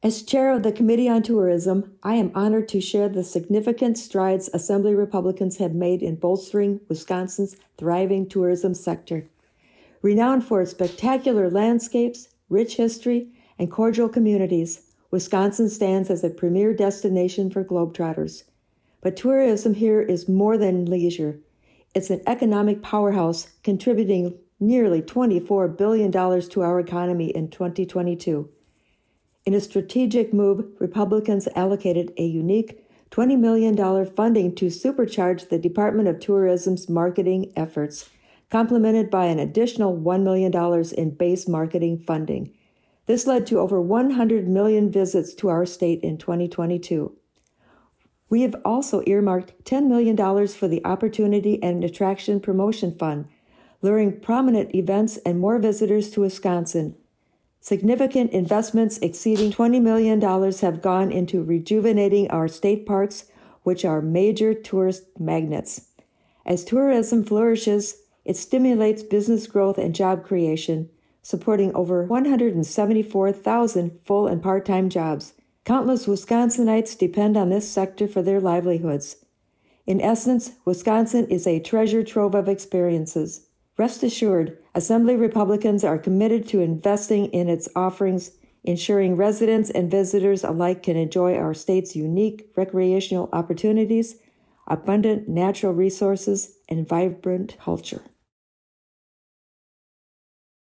As chair of the Committee on Tourism, I am honored to share the significant strides Assembly Republicans have made in bolstering Wisconsin's thriving tourism sector. Renowned for its spectacular landscapes, rich history, and cordial communities, Wisconsin stands as a premier destination for globetrotters. But tourism here is more than leisure. It's an economic powerhouse, contributing nearly $24 billion to our economy in 2022. In a strategic move, Republicans allocated a unique $20 million funding to supercharge the Department of Tourism's marketing efforts, complemented by an additional $1 million in base marketing funding. This led to over 100 million visits to our state in 2022. We have also earmarked $10 million for the Opportunity and Attraction Promotion Fund, luring prominent events and more visitors to Wisconsin. Significant investments exceeding $20 million have gone into rejuvenating our state parks, which are major tourist magnets. As tourism flourishes, it stimulates business growth and job creation, supporting over 174,000 full and part-time jobs. Countless Wisconsinites depend on this sector for their livelihoods. In essence, Wisconsin is a treasure trove of experiences. Rest assured, Assembly Republicans are committed to investing in its offerings, ensuring residents and visitors alike can enjoy our state's unique recreational opportunities, abundant natural resources, and vibrant culture.